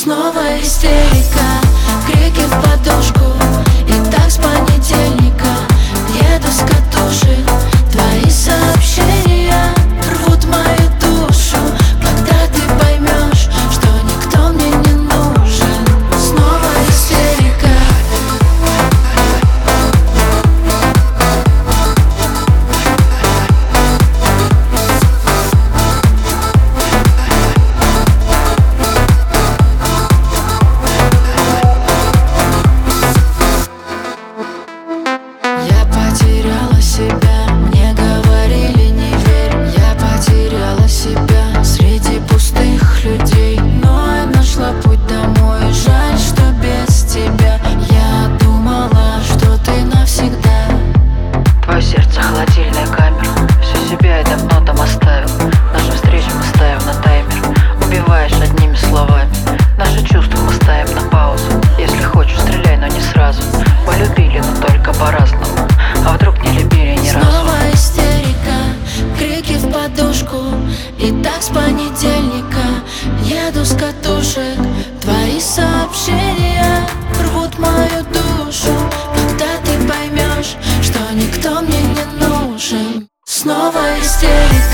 Снова истерика, крики в подушку. И так с понедельника еду с катушек. Твои сообщения рвут мою душу. Когда ты поймешь, что никто мне не нужен. Снова истерика. Я потеряла себя, мне говорили не верь. Я потеряла себя среди пустых людей. Но я нашла путь домой, жаль, что без тебя. Я думала, что ты навсегда. Твое сердце холодильная камера. Всю себя я давно там оставил. Нашу встречу мы ставим на таймер. Убиваешь одними словами. Наши чувства мы ставим на паузу. Если хочешь, стреляй, но не сразу. Полюбили, но только по-разному. А вдруг не любили ни разу? Снова истерика, крики в подушку. И так с понедельника еду с катушек. Твои сообщения рвут мою душу. Когда ты поймешь, что никто мне не нужен. Снова истерика.